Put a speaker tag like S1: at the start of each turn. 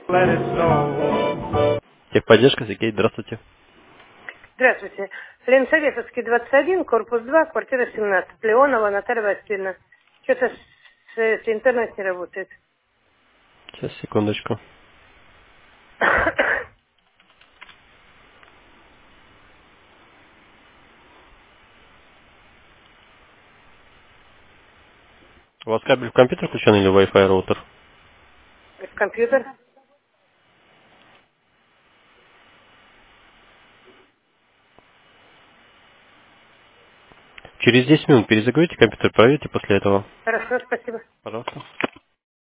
S1: let it snow.
S2: Техподдержка, Сергей, здравствуйте.
S3: Здравствуйте. Ленсоветовский, 21, корпус 2, квартира 17. Леонова Наталья Васильевна. Что-то с интернет не работает.
S2: Сейчас, секундочку. У вас кабель в компьютер включен или Wi-Fi роутер?
S3: В компьютер.
S2: Через 10 минут перезагрузите компьютер, проверьте после этого.
S3: Хорошо, спасибо.
S2: Пожалуйста.